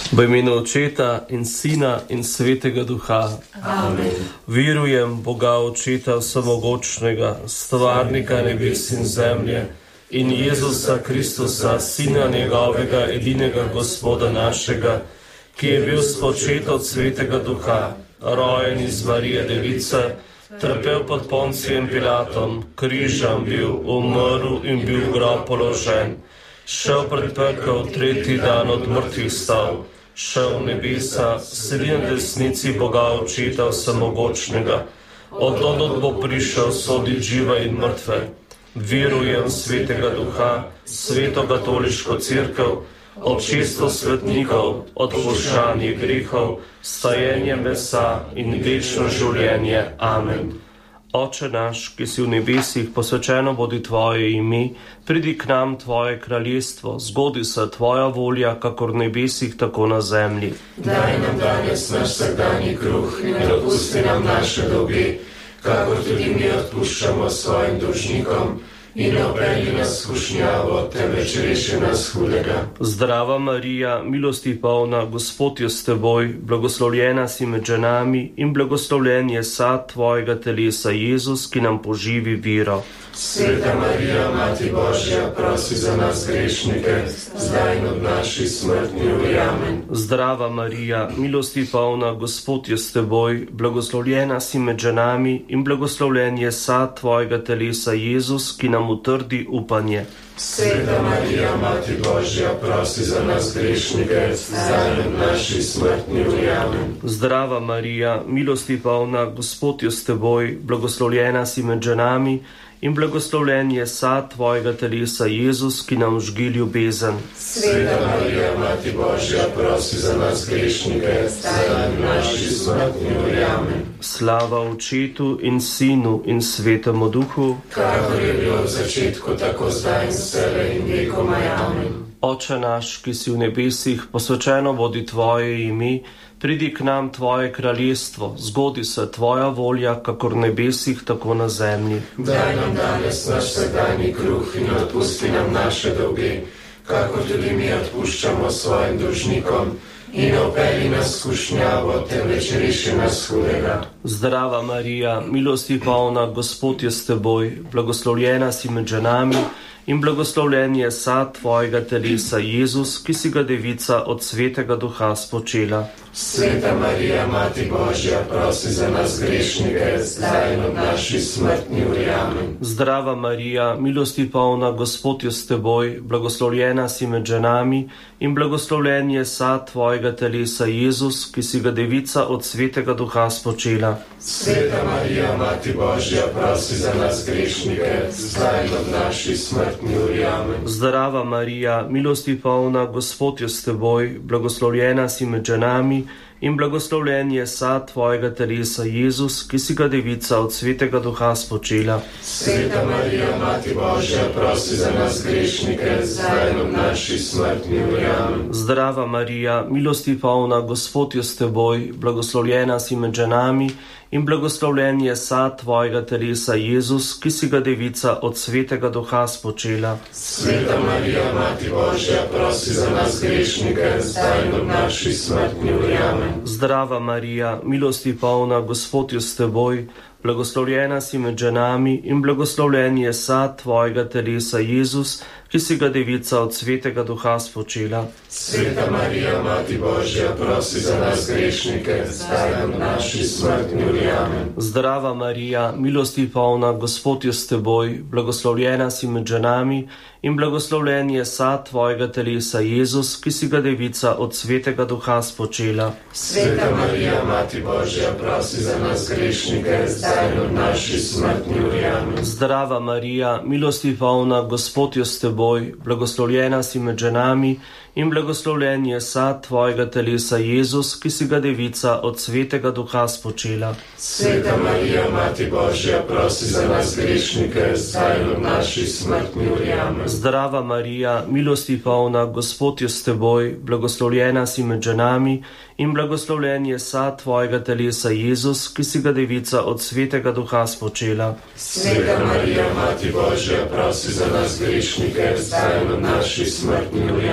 V imenu Očeta in Sina in Svetega Duha. Amen. Verujem Boga Očeta Vsemogočnega, stvarnika nebes in zemlje, in Jezusa Kristusa, Sina njegovega, edinega Gospoda našega, ki je bil spočet od Svetega Duha, rojen iz Marije Device, trpel pod Poncijem Pilatom, križan bil, umrl in bil v grob položen, šel pred pekel, tretji dan od mrtvih stal, šel v nebesa, sedi na desnici Boga Očeta Vsemogočnega, od tod bo prišel sodit žive in mrtve. Verujem v Svetega Duha, Sveto katoliško cerkev, občestvo svetnikov, odpuščanje grehov, stajenje mesa in večno življenje. Amen. Oče naš, ki si v nebesih, posvečeno bodi tvoje ime, pridi k nam tvoje kraljestvo, zgodi se tvoja volja, kakor v nebesih, tako na zemlji. Daj nam danes naš vsakdanji kruh in odpusti nam naše dolge, kakor tudi mi odpuščamo svojim dolžnikom, in ne vpelji nas v skušnjavo, temveč reši nas hudega. Zdrava Marija, milosti polna, Gospod je s teboj, blagoslovljena si med ženami in blagoslovljen je sad tvojega telesa, Jezus, ki nam poživi vero. Sveta Marija, Mati Božja, prosi za nas grešnike, zdaj in od naši smrtni uri. Amen. Zdrava Marija, milosti polna, Gospod je s teboj, blagoslovljena si med ženami in blagoslovljen je sad tvojega telesa, Jezus, ki nam utrdi upanje. Sveta Marija, Mati Božja, prosi za nas grešnike, zdaj in od naši smrtni uri. Amen. Zdrava Marija, milosti polna, Gospod je s teboj, blagoslovljena si med ženami in blagoslovljen je sad tvojega telesa, Jezus, ki nam žgi ljubezen. Sveta Marija, Mati Božja, prosi za nas grešnike, zdaj in v naši smrtni uri. Amen. Slava Očetu in Sinu in Svetemu Duhu, kakor je bilo v začetku, tako zdaj in vselej in vekomaj. Amen. Oče naš, ki si v nebesih, posvečeno bodi tvoje ime, pridi k nam tvoje kraljestvo, zgodi se tvoja volja, kakor v nebesih, tako na zemlji. Daj nam danes naš vsakdanji kruh in odpusti nam naše dolge, kakor tudi mi odpuščamo svojim dolžnikom, in ne vpelji nas v skušnjavo, temveč reši nas hudega. Zdrava Marija, milosti polna, Gospod je s teboj, blagoslovljena si med ženami in blagoslovljen je sad tvojega telesa, Jezus, ki si ga devica od Svetega Duha spočela. Sveta Marija, Mati Božja, prosi za nas grešnike, zdaj in od naši smrtni uri. Amen. Zdrava Marija, milosti polna, Gospod je s teboj, blagoslovljena si med ženami in blagoslovljen je sad tvojega telesa, Jezus, ki si ga devica od Svetega Duha spočela. Sveta Marija, Mati Božja, prosi za nas grešnike, zdaj in od naši smrtni uri. Amen. Zdrava Marija, milosti polna, Gospod je s teboj, blagoslovljena si med ženami in blagoslovljen je sad tvojega telesa, Jezus, ki si ga devica od Svetega Duha spočela. Sveta Marija, Mati Božja, prosi za nas grešnike, zdaj in od naši smrtni uri. Amen. Zdrava Marija, milosti polna, Gospod je s teboj, blagoslovljena si med ženami in blagoslovljen je sad tvojega telesa, Jezus, ki si ga devica od Svetega Duha spočela. Sveta Marija, Mati Božja, prosi za nas grešnike, zdaj in od naši smrtni uri. Amen. Zdrava Marija, milosti polna, Gospod je s teboj, blagoslovljena si med ženami in blagoslovljen je sad tvojega telesa, Jezus, ki si ga devica od Svetega Duha spočela. Sveta Marija, Mati Božja, prosi za nas grešnike, zdaj in od naši smrtni uri. Amen. Zdrava Marija, milosti polna, Gospod je s teboj, blagoslovljena si med ženami in blagoslovljen je sad tvojega telesa, Jezus, ki si ga devica od Svetega Duha spočela. Sveta Marija, Mati Božja, prosi za nas grešnike, zdaj in od naši smrtni uri. Amen. Zdrava Marija, milosti polna, Gospod je s teboj, blagoslovljena si med ženami in blagoslovljen je sad tvojega telesa, Jezus, ki si ga devica od Svetega Duha spočela. Sveta Marija, Mati Božja, prosi za nas grešnike, zdaj in od naši smrtni uri. Amen. Zdrava Marija, milosti polna, Gospod je s teboj, blagoslovljena si med ženami in blagoslovljen je sad tvojega telesa, Jezus, ki si ga devica od Svetega Duha spočela. Sveta Marija, Mati Božja, prosi za nas grešnike, zdaj in od naši smrtni uri. Amen.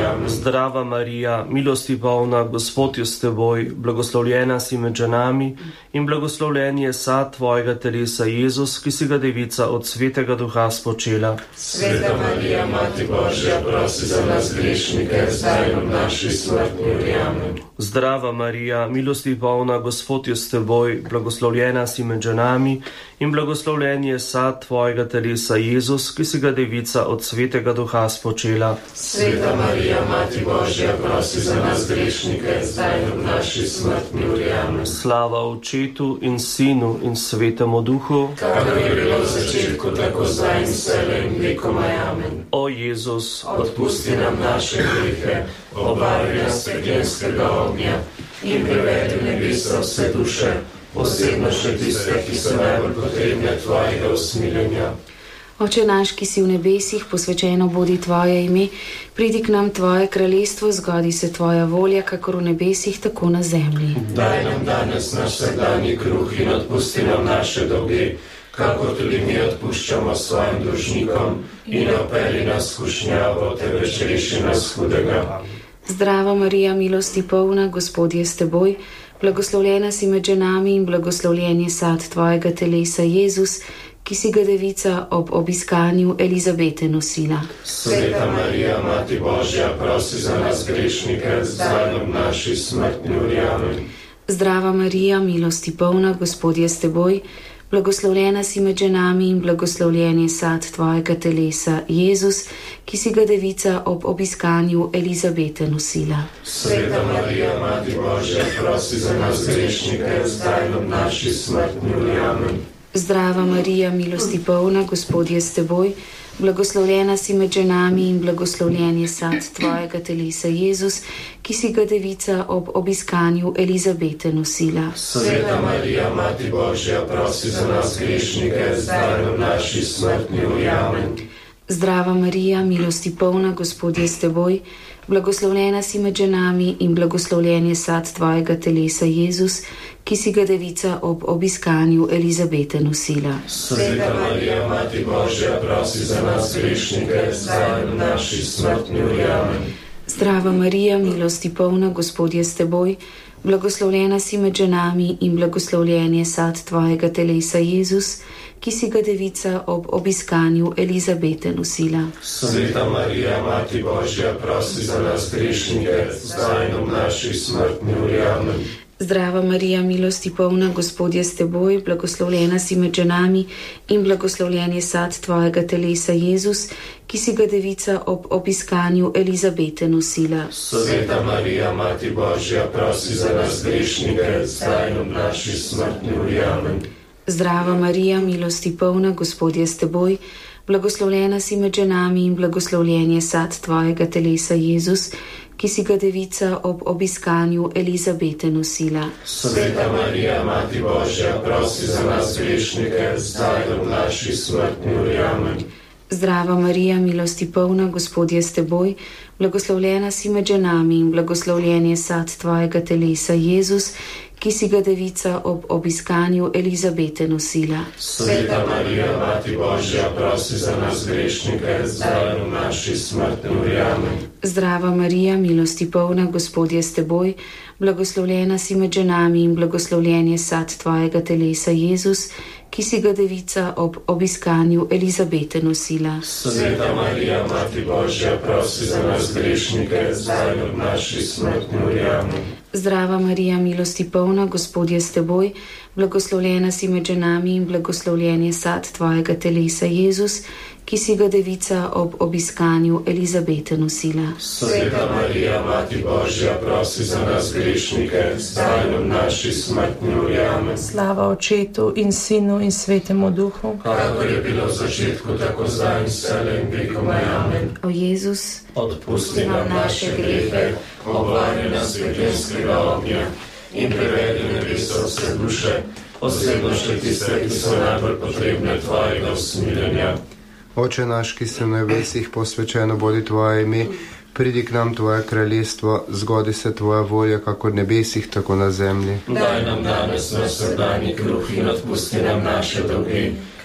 Zdrava Marija, milosti polna, Gospod je s teboj, blagoslovljena si med ženami in blagoslovljen je sad tvojega telesa Jezus, ki si ga devica od Svetega Duha spočela. Sveta Marija, Mati Božja, prosi za nas grešnike, zdaj in v naši smrtni uri. Amen. Zdrava Marija, milosti polna, Gospod je s teboj, blagoslovljena si med ženami in blagoslovljen je sad tvojega telesa Jezus, ki si ga devica od Svetega Duha spočela. Sveta Marija, Mati Božja, prosi za nas grešnike, zdaj in v naši smrtni uri. Amen. Slava Očetu in Sinu in Svetemu Duhu, kakor je bilo v začetku, tako zdaj in vselej in vekomaj. Amen. O Jezus, odpusti nam naše grehe, obari nas pekelskega ognja in privedi v nebesa vse duše, posebno še tiste, ki so najbolj potrebne tvojega usmiljenja. Oče naš, ki si v nebesih, posvečeno bodi tvoje ime, pridi k nam tvoje kraljestvo, zgodi se tvoja volja, kakor v nebesih, tako na zemlji. Daj nam danes naš vsakdanji kruh in odpusti nam naše dolge, kakor tudi mi odpuščamo svojim dolžnikom, in ne vpelji nas v skušnjavo, temveč reši nas hudega. Zdrava Marija, milosti polna, Gospod je s teboj, blagoslovljena si med ženami in blagoslovljen je sad tvojega telesa Jezus, ki si ga devica ob obiskanju Elizabete nosila. Sveta Marija, Mati Božja, prosi za nas grešnike, zdaj in v naši smrtni uri. Amen. Zdrava Marija, milosti polna, Gospod je s teboj, blagoslovljena si med ženami in blagoslovljen je sad tvojega telesa Jezus, ki si ga devica ob obiskanju Elizabete nosila. Sveta Marija, Mati Božja, prosi za nas grešnike, zdaj in v naši smrtni uri. Amen. Zdrava Marija, milosti polna, Gospod je s teboj, blagoslovljena si med ženami in blagoslovljen je sad tvojega telesa Jezus, ki si ga devica ob obiskanju Elizabete nosila. Sveta Marija, Mati Božja, prosi za nas grešnike, zdaj in v naši smrtni uri. Amen. Zdrava Marija, milosti polna, Gospod je s teboj, blagoslovljena si med ženami in blagoslovljen je sad tvojega telesa Jezus, ki si ga devica ob obiskanju Elizabete nosila. Sveta Marija, Mati Božja, prosi za nas grešnike, zdaj in v naši smrtni uri. Amen. Zdrava Marija, milosti polna, Gospod je s teboj, blagoslovljena si med ženami in blagoslovljen je sad tvojega telesa Jezus, ki si ga devica ob obiskanju Elizabete nosila. Sveta Marija, Mati Božja, prosi za nas grešnike, zdaj in v naši smrtni uri. Amen. Zdrava Marija, milosti polna, Gospod je s teboj, blagoslovljena si med ženami in blagoslovljen je sad tvojega telesa Jezus, ki si ga devica ob obiskanju Elizabete nosila. Sveta Marija, Mati Božja, prosi za nas grešnike, zdaj in v naši smrtni uri. Amen. Zdrava Marija, milosti polna, Gospod je s teboj, blagoslovljena si med ženami in blagoslovljen je sad tvojega telesa Jezus, ki si ga devica ob obiskanju Elizabete nosila. Sveta Marija, Mati Božja, prosi za nas grešnike, zdaj in v naši smrtni uri. Amen. Zdrava Marija, milosti polna, Gospod je s teboj, blagoslovljena si med ženami in blagoslovljen je sad tvojega telesa Jezus, ki si ga devica ob obiskanju Elizabete nosila. Sveta Marija, Mati Božja, prosi za nas grešnike, zdaj in v naši smrtni uri. Amen. Zdrava Marija, milosti polna, Gospod je s teboj, blagoslovljena si med ženami in blagoslovljen je sad tvojega telesa Jezus, ki si ga devica ob obiskanju Elizabete nosila. Sveta Marija, Mati Božja, prosi za nas grešnike, zdaj in v naši smrtni uri. Amen. Zdrava Marija, milosti polna, Gospod je s teboj, blagoslovljena si med ženami in blagoslovljen je sad tvojega telesa Jezus, ki si ga devica ob obiskanju Elizabete nosila. Sveta Marija, Mati Božja, prosi za nas grešnike, zdaj in v naši smrtni uri. Amen. Slava Očetu in Sinu in Svetemu Duhu, kakor je bilo v začetku, tako zdaj in vselej in vekomaj. Amen. O Jezus, odpusti nam naše grehe, obvari nas pekelskega ognja in privedi v nebesa vse duše, posebno še tiste, ki so najbolj potrebne tvojega usmiljenja. Oče naš, ki si v nebesih, posvečeno bodi tvoje ime, pridi k nam tvoje kraljestvo, zgodi se tvoja volja, kako v nebesih, tako na zemlji. Daj nam danes naš vsakdanji kruh in odpusti nam naše dolge,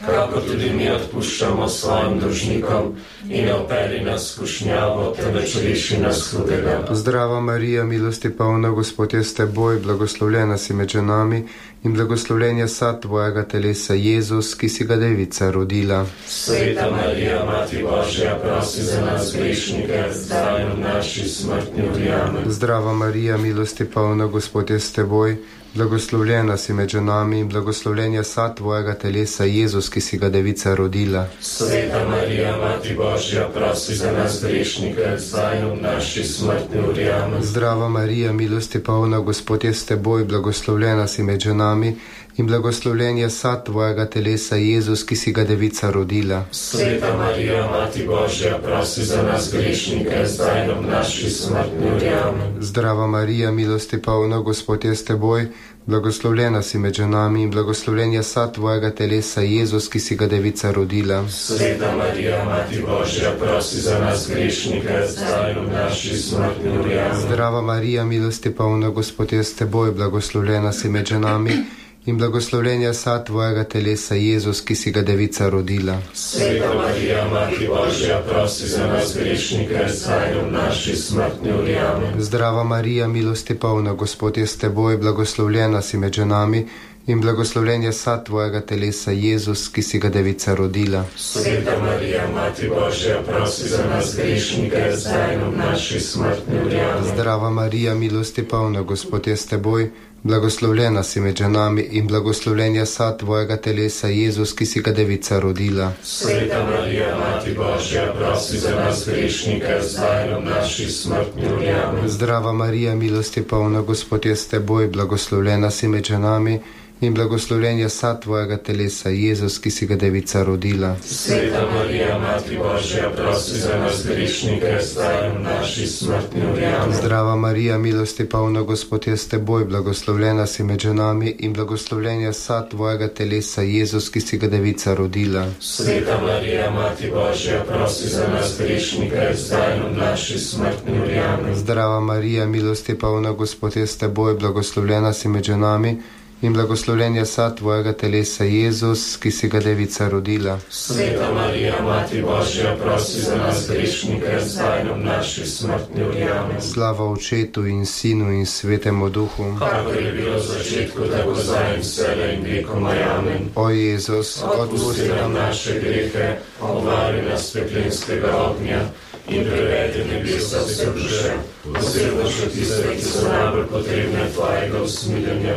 kakor tudi mi odpuščamo svojim dolžnikom, in ne vpelji nas v skušnjavo, temveč reši nas hudega. Zdrava Marija, milosti polna, Gospod je s teboj, blagoslovljena si med ženami in blagoslovljen je sad tvojega telesa, Jezus, ki si ga devica rodila. Sveta Marija, Mati Božja, prosi za nas grešnike, zdaj in v naši smrtni uri. Amen. Zdrava Marija, milosti polna, Gospod je s teboj, blagoslovljena si med ženami in blagoslovljen je sad tvojega telesa, Jezus, ki si ga devica rodila. Sveta Marija, Mati Božja, prosi za nas grešnike, zdaj in v naši smrtni uri. Amen. Zdrava Marija, milosti polna, Gospod je s teboj, blagoslovljena si med ženami in blagoslovljen je sad tvojega telesa, Jezus, ki si ga devica rodila. Sveta Marija, Mati Božja, prosi za nas grešnike, zdaj in v naši smrtni uri. Amen. Zdrava Marija, milosti polna, Gospod je s teboj, blagoslovljena si med ženami in blagoslovljen je sad tvojega telesa, Jezus, ki si ga devica rodila. Sveta Marija, Mati Božja, prosi za nas grešnike, zdaj in v naši smrtni uri. Amen. Zdrava Marija, milosti polna, Gospod je s teboj, blagoslovljena si med ženami in blagoslovljen je sad tvojega telesa, Jezus, ki si ga devica rodila. Sveta Marija, Mati Božja, prosi za nas grešnike, zdaj in v naši smrtni uri. Amen. Zdrava Marija, milosti polna, Gospod je s teboj, blagoslovljena si med ženami in blagoslovljen je sad tvojega telesa, Jezus, ki si ga devica rodila. Sveta Marija, Mati Božja, prosi za nas grešnike, zdaj in v naši smrtni uri. Amen. Zdrava Marija, milosti polna, Gospod je s teboj, blagoslovljena si med ženami in blagoslovljen je sad tvojega telesa, Jezus, ki si ga devica rodila. Sveta Marija, Mati Božja, prosi za nas grešnike, zdaj in v naši smrtni uri. Amen. Zdrava Marija, milosti polna, Gospod je s teboj, blagoslovljena si med ženami in blagoslovljen je sad tvojega telesa, Jezus, ki si ga devica rodila. Sveta Marija, Mati Božja, prosi za nas grešnike, zdaj in v naši smrtni uri. Amen. Zdrava Marija, milosti polna, Gospod je s teboj, blagoslovljena si med ženami in blagoslovljen je sad tvojega telesa, Jezus, ki si ga devica rodila. Sveta Marija, Mati Božja, prosi za nas grešnike, zdaj in v naši smrtni uri. Amen. Zdrava Marija, milosti polna, Gospod je s teboj, blagoslovljena si med ženami in blagoslovljen je sad tvojega telesa, Jezus, ki si ga devica rodila. Sveta Marija, Mati Božja, prosi za nas grešnike, zdaj in v naši smrtni uri. Amen. Slava Očetu in Sinu in Svetemu Duhu, kakor je bilo v začetku, tako zdaj in vselej in vekomaj. Amen. O Jezus, odpusti nam naše grehe, obvari nas peklenskega ognja in privedi nebesa vse duše, posebno še tiste, ki so najbolj potrebne tvojega usmiljenja.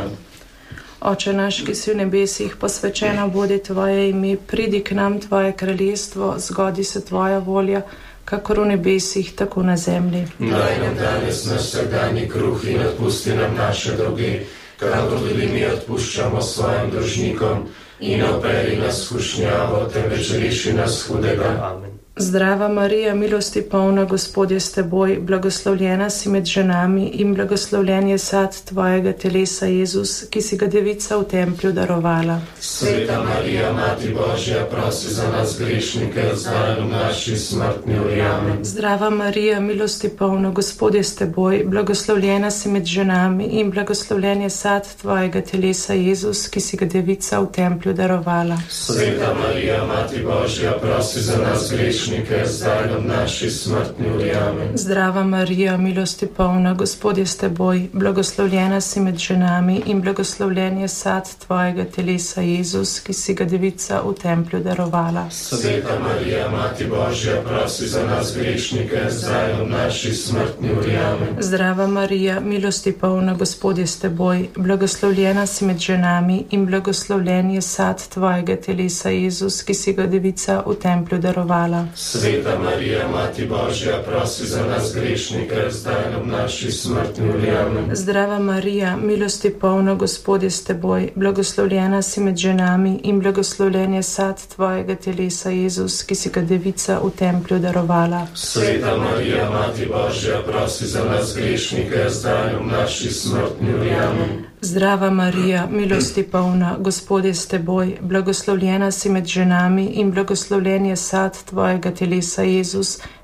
Oče naš, ki si v nebesih, posvečeno bodi tvoje ime, pridi k nam tvoje kraljestvo, zgodi se tvoja volja, kakor v nebesih, tako na zemlji. Daj nam danes naš vsakdanji kruh in odpusti nam naše dolge, kakor tudi mi odpuščamo svojim dolžnikom, in ne vpelji nas v skušnjavo, temveč reši nas hudega. Amen. Zdrava Marija, milosti polna, Gospod je s teboj, blagoslovljena si med ženami in blagoslovljen je sad tvojega telesa, Jezus, ki si ga devica v templju darovala. Sveta Marija, Mati Božja, prosi za nas grešnike, zdaj in v naši smrtni uri. Amen. Zdrava Marija, milosti polna, Gospod je s teboj, blagoslovljena si med ženami in blagoslovljen je sad tvojega telesa, Jezus, ki si ga devica v templju darovala. Sveta Marija, Mati Božja, prosi za nas grešnike, zdaj in v naši smrtni uri. Amen. Zdrava Marija, milosti polna, Gospod je s teboj, blagoslovljena si med ženami in blagoslovljen je sad tvojega telesa, Jezus, ki si ga devica v templju darovala. Sveta Marija, Mati Božja, prosi za nas grešnike, zdaj in v naši smrtni uri. Amen. Zdrava Marija, milosti polna, Gospod je s teboj, blagoslovljena si med ženami in blagoslovljen je sad tvojega telesa, Jezus, ki si ga devica v templju darovala. Sveta Marija, Mati Božja, prosi za nas grešnike, zdaj in v naši smrtni uri. Amen. Zdrava Marija, milosti polna, Gospod je s teboj, blagoslovljena si med ženami in blagoslovljen je sad tvojega telesa, Jezus, ki si ga devica v templju darovala. Sveta Marija, Mati Božja, prosi za nas grešnike, zdaj in v naši smrtni uri. Amen. Zdrava Marija, milosti polna, Gospod je s teboj, blagoslovljena si med ženami in blagoslovljen je sad tvojega telesa, Jezus,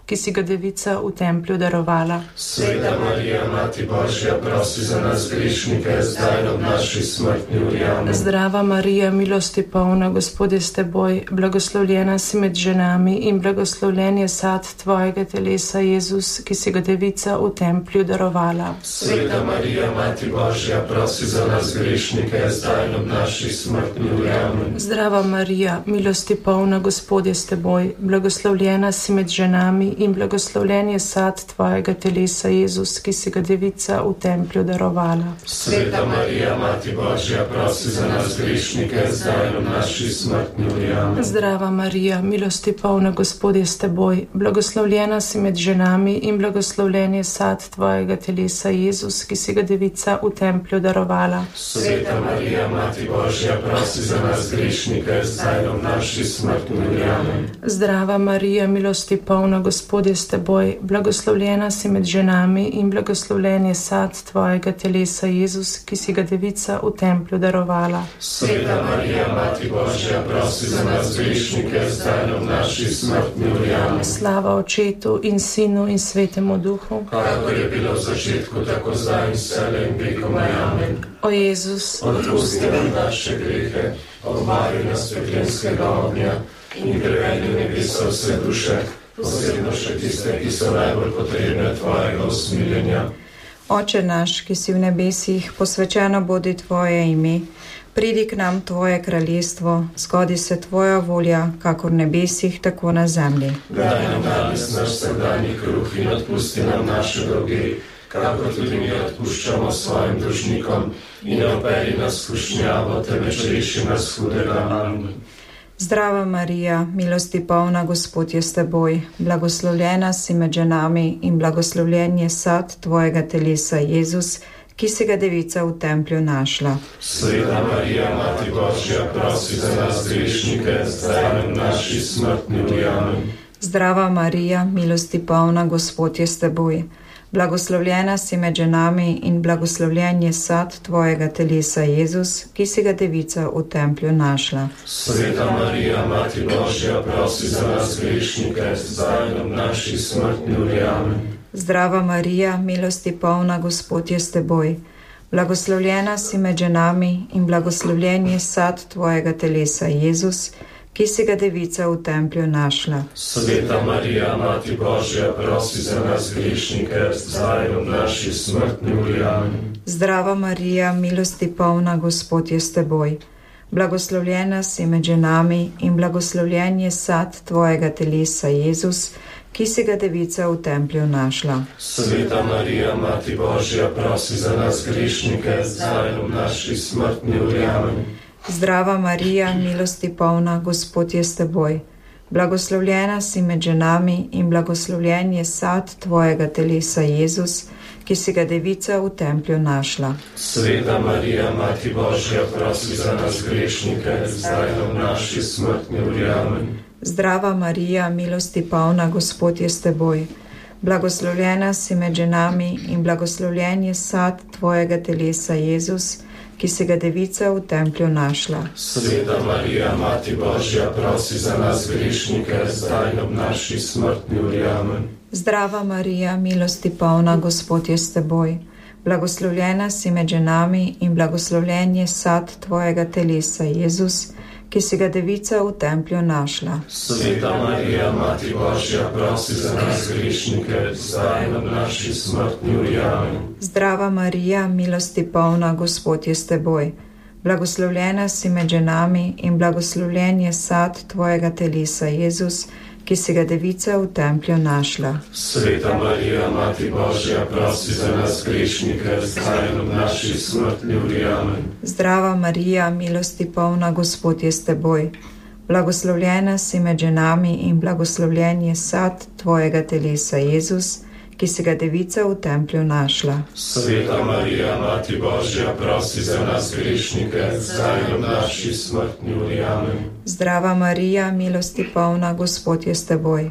ki si ga Devica v templju darovala. Sveta Marija, Mati Božja, prosi za nas grešnike, zdaj in ob naši smrtni uri. Amen. Zdrava Marija, milosti polna, Gospod je s teboj, blagoslovljena si med ženami in blagoslovljen je sad tvojega telesa, Jezus, ki si ga Devica v templju darovala. Sveta Marija, Mati Božja, prosi za nas grešnike, zdaj in ob naši smrtni uri. Amen. Zdrava Marija, milosti polna, Gospod je s teboj, blagoslovljena si med ženami in blagoslovljen je sad tvojega telesa, Jezus, ki si ga Devica v templju darovala. Sveta Marija, Mati Božja, prosi za nas grešnike, zdaj in ob naši smrtni uri. Amen. Zdrava Marija, milosti polna, Gospod je s teboj, blagoslovljena si med ženami in blagoslovljen je sad tvojega telesa, Jezus, ki si ga Devica v templju darovala. Sveta Marija, Mati Božja, prosi za nas grešnike, zdaj in ob naši smrtni uri. Amen. Zdrava Marija, milosti polna, Gospod je s teboj, blagoslovljena si med ženami in blagoslovljen je sad tvojega telesa, Jezus, ki si ga Devica v templju darovala. Sveta Marija, Mati Božja, prosi za nas grešnike, zdaj in ob naši smrtni uri. Amen. Slava Očetu in Sinu in Svetemu Duhu, Kakor je bilo v začetku, tako zdaj in vselej in vekomaj. Amen. o Jezus, Odpusti nam naše grehe, obvari nas peklenskega ognja in privedi v nebesa vse duše, posebno še tiste, ki so najbolj potrebne tvojega usmiljenja. Oče naš, ki si v nebesih, posvečeno bodi tvoje ime. Pridi k nam tvoje kraljestvo, zgodi se tvoja volja, kakor v nebesih, tako na zemlji. Daj nam danes naš vsakdanji kruh in odpusti nam naše dolge, kakor tudi mi odpuščamo svojim dolžnikom, in ne vpelji nas v skušnjavo, temveč reši nas hudega. Amen. Zdrava Marija, milosti polna, Gospod je s teboj, blagoslovljena si med ženami in blagoslovljen je sad tvojega telesa, Jezus, ki si ga Devica v templju našla. Sveta Marija, Mati Božja, prosi za nas grešnike, zdaj in ob naši smrtni uri. Amen. Zdrava Marija, milosti polna, Gospod je s teboj, blagoslovljena si med ženami in blagoslovljen je sad tvojega telesa, Jezus, ki si ga Devica v templju našla. Sveta Marija, Mati Božja, prosi za nas grešnike, zdaj in ob naši smrtni uri. Amen. Zdrava Marija, milosti polna, Gospod je s teboj, blagoslovljena si med ženami in blagoslovljen je sad tvojega telesa, Jezus, ki si ga Devica v templju našla. Sveta Marija, Mati Božja, prosi za nas grešnike, zdaj in ob naši smrtni uri. Amen. Zdrava Marija, milosti polna, Gospod je s teboj, blagoslovljena si med ženami in blagoslovljen je sad tvojega telesa, Jezus, ki si ga Devica v templju našla. Sveta Marija, Mati Božja, prosi za nas grešnike, zdaj in ob naši smrtni uri. Amen. Zdrava Marija, milosti polna, Gospod je s teboj, blagoslovljena si med ženami in blagoslovljen je sad tvojega telesa, Jezus, ki si ga Devica v templju našla. Sveta Marija, Mati Božja, prosi za nas grešnike, zdaj in ob naši smrtni uri. Amen. Zdrava Marija, milosti polna, Gospod je s teboj, blagoslovljena si med ženami in blagoslovljen je sad tvojega telesa, Jezus, ki si ga Devica v templju našla. Sveta Marija, Mati Božja, prosi za nas grešnike, zdaj in ob naši smrtni uri. Amen. Zdrava Marija, milosti polna, Gospod je s teboj, blagoslovljena si med ženami in blagoslovljen je sad tvojega telesa, Jezus, ki si ga Devica v templju našla. Sveta Marija, Mati Božja, prosi za nas grešnike, zdaj in ob naši smrtni uri. Amen. Zdrava Marija, milosti polna, Gospod je s teboj, blagoslovljena si med ženami in blagoslovljen je sad tvojega telesa, Jezus, ki si ga Devica v templju našla. Sveta Marija, Mati Božja, prosi za nas grešnike, zdaj in ob naši smrtni uri. Amen. Zdrava Marija, milosti polna, Gospod je s teboj, blagoslovljena si med ženami in blagoslovljen je sad tvojega telesa, Jezus, ki si ga Devica v templju našla. Sveta Marija, Mati Božja, prosi za nas grešnike, zdaj in ob naši smrtni uri. Amen. Zdrava Marija, milosti polna, Gospod je s teboj,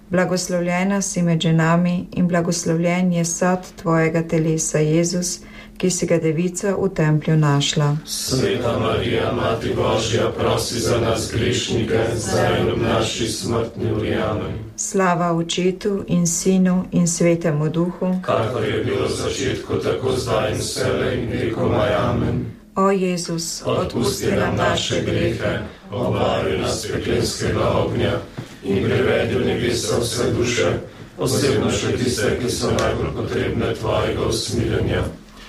Blagoslovljena si med ženami in blagoslovljen je sad tvojega telesa, Jezus, ki si ga devica v templju našla. Sveta Marija, Mati Božja, prosi za nas grešnike, zdaj in v naši smrtni uri. Amen. Slava Očetu in Sinu in Svetemu Duhu, Kakor je bilo v začetku, tako zdaj in vselej in vekomaj. Amen. o Jezus, Odpusti nam naše grehe, obvari nas peklenskega ognja in privedi v nebesa vse duše, posebno še tiste, ki so najbolj potrebne tvojega usmiljenja.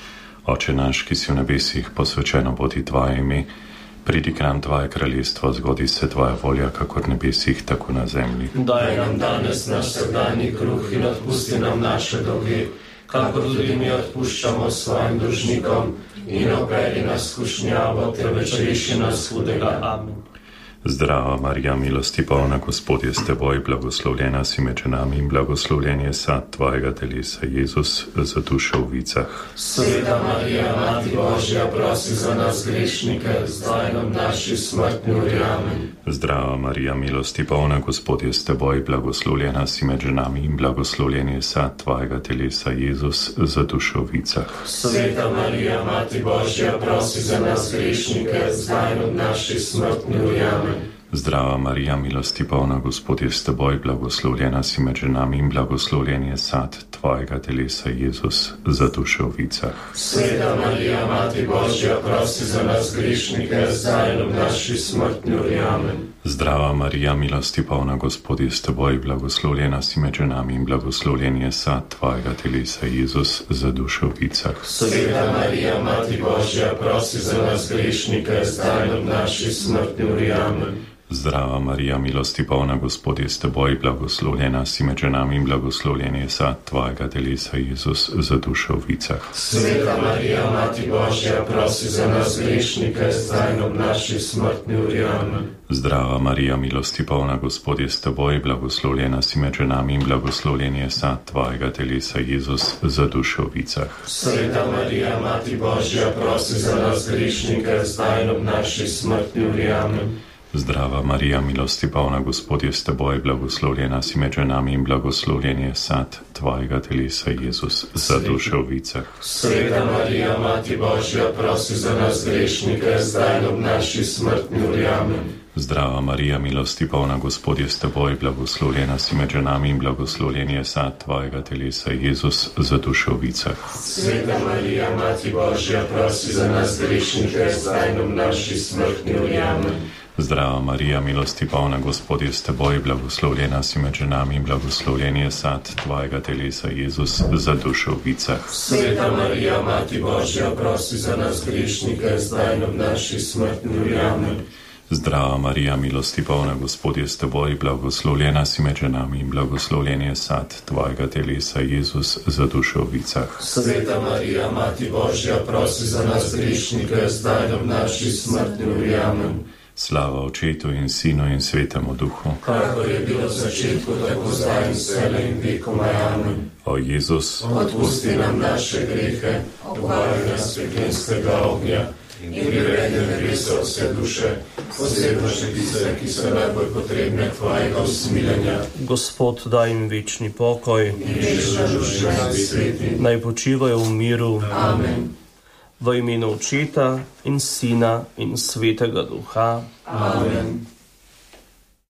Oče naš, ki si v nebesih, posvečeno bodi tvoje ime, pridi k nam tvoje kraljestvo, zgodi se tvoja volja, kakor v nebesih, tako na zemlji. Daj nam danes naš vsakdanji kruh in odpusti nam naše dolge, kakor tudi mi odpuščamo svojim dolžnikom, in ne operi nas v skušnjavo, temveč reši nas hudega. Amen. Zdrava Marija, milosti polna, Gospod je s teboj, blagoslovljena si med ženami in blagoslovljen je sad tvojega telesa, Jezus, za dušo v vicah. Sveta Marija, Mati Božja, prosi za nas grešnike, zdaj in v naši smrtni uri. Amen. Zdrava Marija, milosti polna, Gospod je s teboj, blagoslovljena si med ženami in blagoslovljen je sad tvojega telesa, Jezus, za dušo v vicah. Sveta Marija, Mati Božja, prosi za nas grešnike, zdaj in v naši smrtni uri. Amen. Zdrava Marija, milosti polna, Gospod je s teboj, blagoslovljena si med ženami in blagoslovljen je sad tvojega telesa, Jezus, za dušo v vicah. Sveta Marija, Mati Božja, prosi za nas grešnike, zdaj in v naši smrtni uri. Amen. Zdrava Marija, milosti polna, Gospod je s teboj, blagoslovljena si med ženami in blagoslovljen je sad tvojega telesa, Jezus, za dušo v vicah. Sveta Marija, Mati Božja, prosi za nas grešnike, zdaj in v naši smrtni uri. Amen. Zdrava Marija, milosti polna, Gospod je s teboj, blagoslovljena si med ženami in blagoslovljen je sad tvojega telesa, Jezus, za dušo v vicah. Sveta Marija, Mati Božja, prosi za nas grešnike, zdaj in v naši smrtni uri. Amen. Zdrava Marija, milosti polna, Gospod je s teboj, blagoslovljena si med ženami in blagoslovljen je sad tvojega telesa, Jezus, za dušo v vicah. Sveta Marija, Mati Božja, prosi za nas grešnike, zdaj in v naši smrtni uri. Amen. Zdrava Marija, milosti polna, Gospod je s teboj, blagoslovljena si med ženami in blagoslovljen je sad tvojega telesa, Jezus, za dušo v vicah. Sveta Marija, Mati Božja, prosi za nas grešnike, zdaj in v naši smrtni uri. Amen. Zdrava Marija, milosti polna, Gospod je s teboj, blagoslovljena si med ženami in blagoslovljen je sad tvojega telesa, Jezus, za dušo v vicah. Sveta Marija, Mati Božja, prosi za nas grešnike, zdaj in v naši smrtni uri. Amen. Zdrava Marija, milosti polna, Gospod je s teboj, blagoslovljena si med ženami in blagoslovljen je sad tvojega telesa, Jezus, za dušo v vicah. Sveta Marija, Mati Božja, prosi za nas grešnike, zdaj in v naši smrtni uri. Amen. Zdrava Marija, milosti polna, Gospod je s teboj, blagoslovljena si med ženami in blagoslovljen je sad tvojega telesa, Jezus, za dušo v vicah. Sveta Marija, Mati Božja, prosi za nas grešnike, zdaj in v naši smrtni uri. Amen. Slava Očetu in Sinu in Svetemu Duhu. Kakor je bilo v začetku, tako zdaj in vselej in vekomaj. Amen. O Jezus, odpusti nam naše grehe, obvari nas peklenskega ognja in privedi v nebesa vse duše, posebno še tiste, ki so najbolj potrebne tvojega usmiljenja. Gospod, daj jim večni pokoj, In večna duša na sveti. naj počivajo v miru. Amen. V imenu Očeta in Sina in Svetega Duha. Amen.